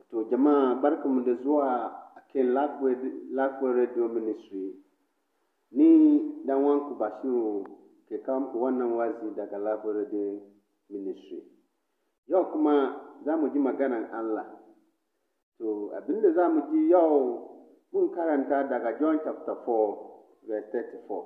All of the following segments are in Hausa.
To jama'a barkamu da zuwa a kan Lifeway Radio Ministry. Ni dan wanku Bashiru ke kawo muku wannan wazi daga Lifeway Radio Ministry. Yau kuma za mu ji maganan Allah. To abinda za mu ji yau mun karanta daga John chapter 4 verse 34.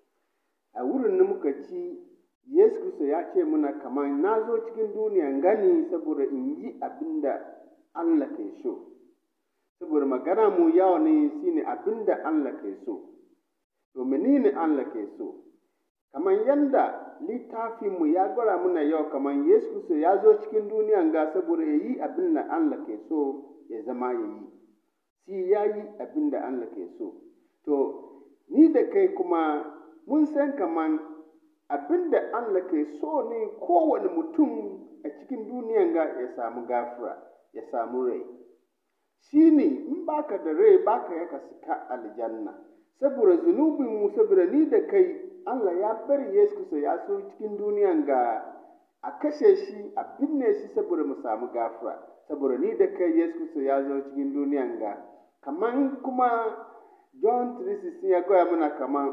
A wurin da muka ci Yesu Kristo ya ce muna kamar na zo cikin duniya gani saboda in yi abinda Allah ke so. Saboda magana mu yau ne shine abinda Allah ke so. To menene Allah ke so? Kamar yanda littafin mu ya gwara muna yau kamar Yesu Kristo ya zo cikin duniya ga saboda ya yi abinda Allah ke so ya zama ya yi. Shi ya yi abinda Allah ke so. To ni da kai kuma mun san kamar abinda Allah ke so ne kowane mutum a cikin duniyan ga ya samu gafara, ya samu rai. Shi ne in baka da rai baka ya ka sika aljanna. Saboda zunubin mu, saboda ni da kai, Allah ya bari Yesu Kristo ya so cikin duniyan ga a kashe shi, a binne shi saboda mu samu gafara. Saboda ni da kai Yesu Kristo ya zo cikin duniyan ga. Kaman kuma John 3:16 ya goya mana kamar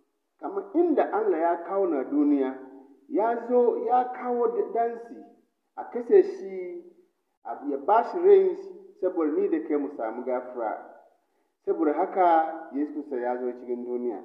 inda Allah ya kawo na duniya, ya zo ya kawo dansi a kashe shi, ya ba shi rai saboda ni da kai mu samu gafara. Saboda haka Yesu Kristo ya zo cikin duniya.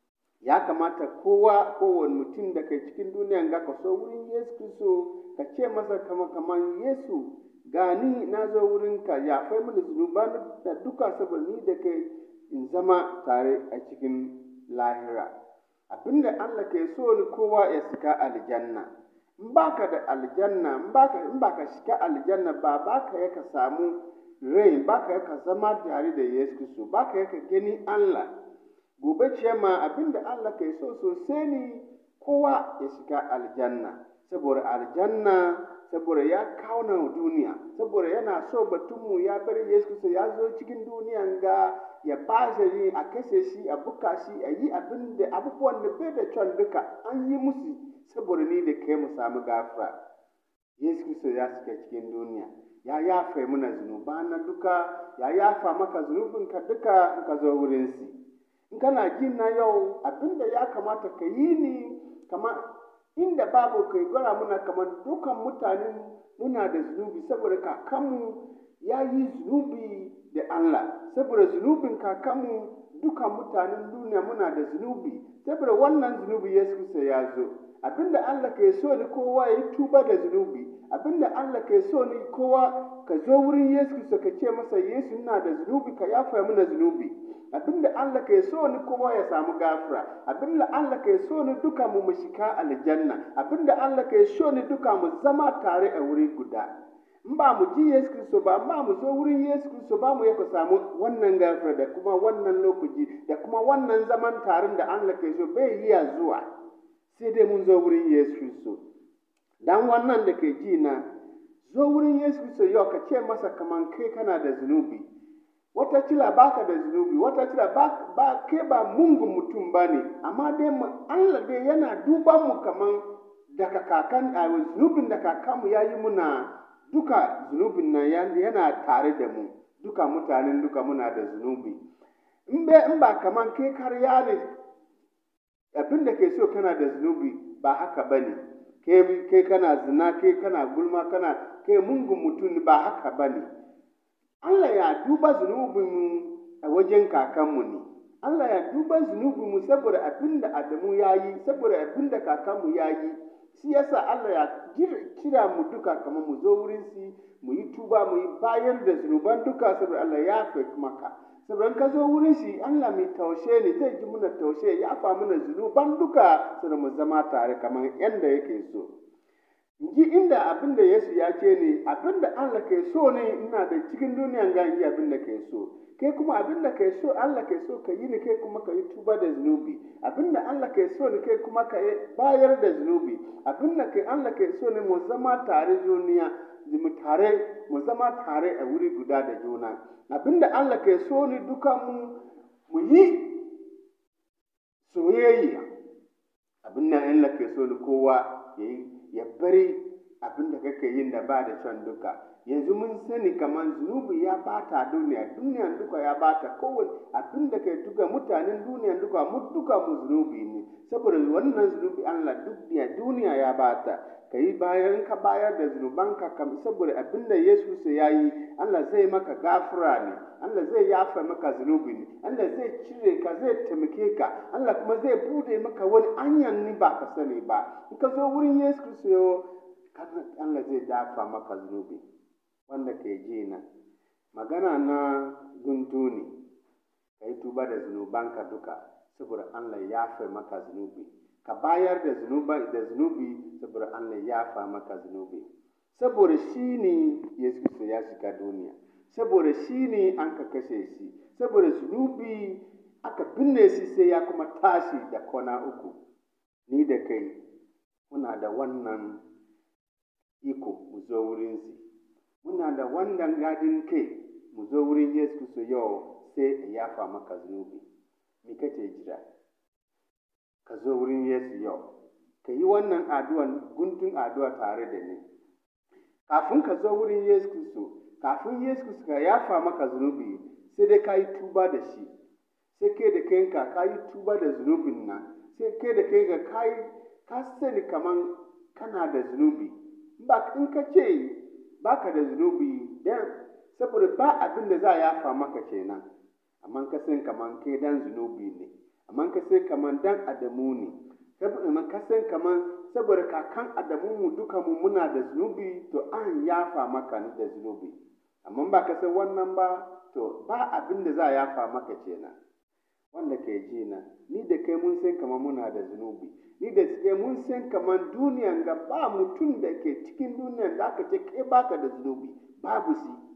Ya kamata kowane mutum da kai cikin duniya ga ka so wurin Yesu Kristo, ka ce masa kamar Yesu gani na zo wurinka, ya fai mini zunuban da duka saboda ni da kai in zama tare a cikin lahira. Abinda Allah ke so ni kowa ya shiga aljanna. In baka da aljanna, in baka shiga aljanna baka ya ka samu rai, baka ya ka zama tare da Yesu Kristo, baka ya ka gani Allah. Gobe ciyama abinda Allah ke so sosai ne kowa ya shiga aljanna. Saboda aljanna, saboda ya kawo na duniya, saboda yana so batunmu ya bari Yesu Kristo ya zo cikin duniyan ga ya ba shi a kashe shi, a buka shi, a yi abubuwan da bai da kyan duka an yi musu saboda ni da kai mu samu gafara. Yesu Kristo ya shiga cikin duniya, ya yafa mana zunuba na duka, ya yafa maka zunubinka duka in ka zo wurin shi. In kana jin na yau abinda ya kamata ka yi ni kamar inda babu kai gwara muna kamar dukan mutane muna da zunubi saboda kakanmu ya yi zunubi da Allah. Saboda zunubin kakanmu dukan mutanen duniya muna da zunubi. Saboda wannan zunubi Yesu Kristo ya zo. Abinda Allah ke so ni kowa ya yi tuba da zunubi. Abinda Allah ke so ni kowa ka zo wurin Yesu Kristo ka ce masa Yesu ina da zunubi ka yafa mana zunubi. Abinda Allah ke so ni kowa ya samu gafara. Abinda Allah ke so ni duka mu shiga aljanna. Abinda Allah ke so ni duka mu zama tare a wuri guda. In ba mu ji Yesu Kristo ba, ba mu zo wurin Yesu Kristo ba mu yaka samu wannan gafara da kuma wannan lokaci da kuma wannan zaman tarin da Allah ke so bai yi zuwa. Sai dai mun zo wurin Yesu Kristo. Dan wannan da ke ji na, zo wurin Yesu Kristo yau ka ce masa kaman kai kana da zunubi. Wata kila baka da zunubi, wata kila ba kai ba mungun mutum ba ne, amma dai Allah dai yana duban mu kaman daga zunubin da kakanmu ya yi muna duka zunubin nan yana tare da mu, duka mutanen duka muna da zunubi. In ba kaman kai karya ne, abin da ke so kana da zunubi ba haka ba ne. Kai kana zina, kai kana gulma, kai mungun mutum ba haka ba ne. Allah ya duba zunubinmu a wajen kakanmu ne. Allah ya duba zunubinmu saboda abin da Adamu ya yi, saboda abin da kakanmu ya yi. Shi yasa Allah ya kira mu duka kamar mu zo wurin shi, mu yi tuba, mu yi bayar da zunuban duka saboda Allah ya fi maka. Saboda ka zo wurin shi, Allah mai taushe ne, zai ji muna taushe, ya fa mana zunuban duka saboda mu zama tare kamar yadda yake so. Ji inda abin da Yesu ya ce ne, abin da Allah ke so ne ina da cikin duniyan ga yi abin da ke so. Kai kuma abin da ke so, Allah ke so ka yi ne, kai kuma ka yi tuba da zunubi. Abin da Allah ke so ne, kai kuma ka yi bayar da zunubi. Abin da Allah ke so ne mu zama tare duniya, mu zama tare a wuri guda da juna. Abin da Allah ke so ne duka mu yi soyayya. Abin da Allah ke so ne kowa ya yi. Ya bari abin da kake yin da ba da can duka. yanzu mun sani kamar zunubi ya bata duniya duka ya bata kowane abin da ke duka mutanen duniya duka mu zunubi ne saboda wannan zunubi Allah duniya ya bata kai bayan ka bayar da zunubanka saboda abin da Yesu ya yi Allah zai maka gafara ne Allah zai yafa maka zunubi ne Allah zai cire ka zai taimake ka Allah kuma zai bude maka wani anyan ni ba ka sani ba in ka zo wurin Yesu Kristo Allah zai dafa maka zunubi wanda ke ji na magana na guntu ne ka yi tuba da zunubanka duka saboda Allah ya yafe maka zunubi ka bayar da zunubi saboda Allah ya yafa maka zunubi saboda shi ne Yesu ya shiga duniya saboda shi ne an ka kashe shi saboda zunubi aka binne shi sai ya kuma tashi da kwana 3 ni da kai muna da wannan iko mu zo wurin shi muna da wannan gadin kai mu zo wurin Yesu Kristo yau sai ya yafa maka zunubi me kake jira ka zo wurin Yesu yau ka yi wannan guntun addu'a tare da ni kafin ka zo wurin Yesu Kristo kafin Yesu Kristo ka yafa maka zunubi sai dai ka yi tuba da shi sai kai da kanka ka yi tuba da zunubin nan sai kai da kanka ka sani kaman kana da zunubi ba in ka ce baka da zunubi dan saboda ba abin da za a yafa maka kenan amma ka san kaman kai dan zunubi ne amma ka san kaman dan Adamu ne saboda ka san kaman saboda kakan Adamu mu duka mu muna da zunubi to an yafa maka ni da zunubi amma ba ka san wannan ba to ba abin da za a yafa maka kenan wanda ke ji na ni da kai mun san kaman muna da zunubi ni da kai mun san kaman duniyan ga ba mutum da ke cikin duniyan da aka ce kai baka da zunubi babu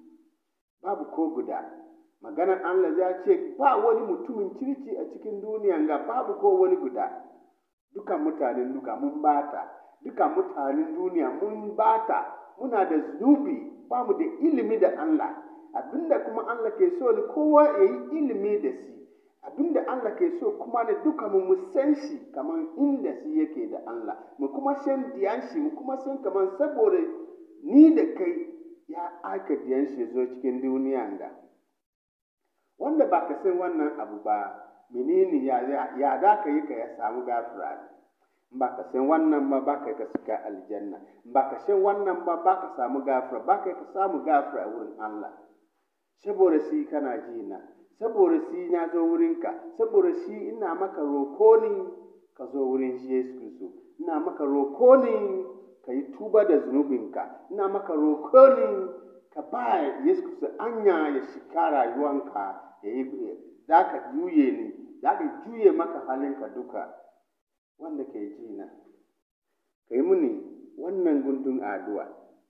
ko guda maganar Allah ya ce ba wani mutumin kirki a cikin duniyan ga babu ko wani guda dukan mutanen duka mun bata dukan mutanen duniya mun bata muna da zunubi ba mu da ilimi da Allah abinda kuma Allah ke so ne kowa ya yi ilimi da shi abinda Allah ke so kuma ne duka mu san shi kamar inda shi yake da Allah mu kuma san diyan shi mu kuma san kamar saboda ni da kai ya aika diyan shi zo cikin duniya ga wanda ba ka san wannan abu ba menene ya da ka yi ka ya samu gafara ba ka san wannan ba ka ka shiga aljanna ba ka san wannan ba ka samu gafara ba ka samu gafara wurin Allah saboda shi kana ji na saboda shi na zo wurinka saboda shi ina maka roko ne ka zo wurin Yesu Kristo ina maka roko ne ka yi tuba da zunubinka ina maka roko ne ka ba Yesu Kristo anya ya shiga rayuwanka za ka juye maka halinka duka wanda ke ji na ka yi mini wannan guntun addu'a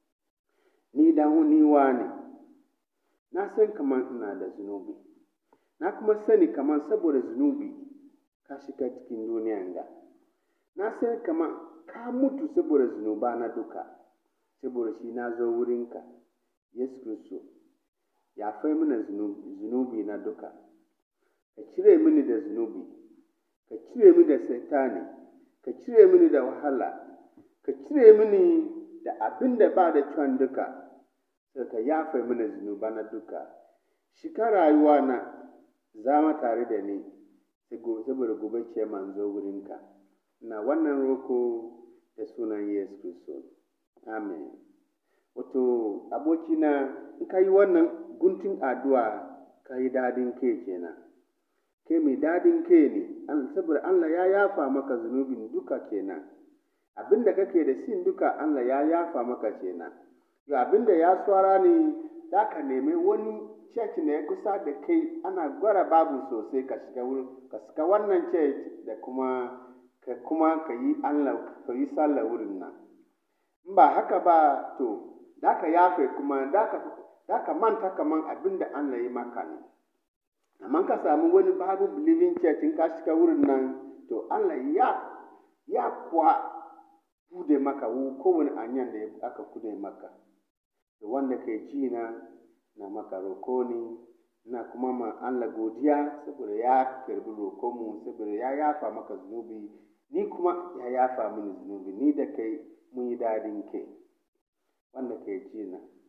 ni ne na san kamar ina da zunubi na kuma sani kamar saboda zunubi ka shiga cikin duniyan ga na san kamar ka mutu saboda zunuba na duka saboda shi na zo wurinka Yesu Kristo ya fai mana zunubi na duka ka cire mini da zunubi ka cire mini da satani ka cire mini da wahala ka cire mini da abin da ba da kyan duka sai ka yafe mini zunuba na duka shika rayuwa na zama tare da ni saboda gobe ce manzo wurinka na wannan roko da sunan Yesu Kristo amen wato abokina in ka yi wannan guntun addu'a ka yi dadin ke kenan kai mai dadin ke ne saboda Allah ya yafa maka zunubin duka kenan abinda kake da sin duka Allah ya yafa maka kenan yau abinda ya tsara ne za ka nemi wani church ne kusa da kai ana gwara babu sosai ka shiga wannan church da kuma ka yi Allah ka yi sallah wurin nan in ba haka ba to da ka yafe kuma da ka manta kaman abin da Allah ya maka ne amma ka samu wani babu believing church in ka shiga wurin nan to Allah ya kuwa bude maka kowane anyan da aka kude maka da wanda ke ji na maka roko ne na kuma ma Allah godiya saboda ya karbi rokonmu saboda ya yafa maka zunubi ni kuma ya yafa mini zunubi ni da kai mun yi dadin kai wanda ke ji na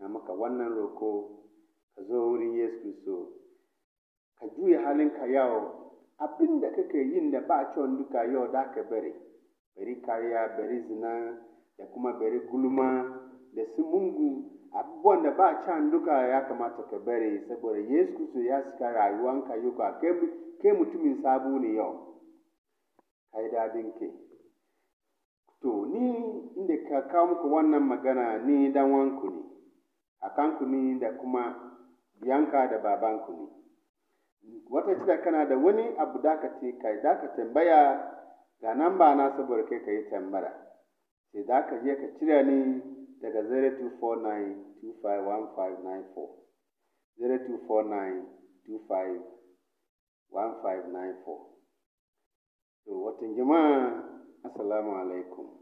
na maka wannan roko ka zo wurin Yesu Kristo ka juya halinka yau abin da kake yin da ba kyau duka yau da ka bari kariya, bari zina da kuma bari gulma da su mungu abubuwan da ba can duka ya kamata ka bari saboda Yesu Kristo ya sika rayuwanka yau kai mutumin sabo ne yau kai dadin ke to ni inda ka kawo muku wannan magana ni dan wanku ne kakanku ne da kuma biyanka da babanku ne wata cida kana da wani abu da ka tambaya ga namba na saboda kai ka yi tambaya sai da ka je ka cire ni daga 0249251594 0249251594 to watan jama'a assalamu alaikum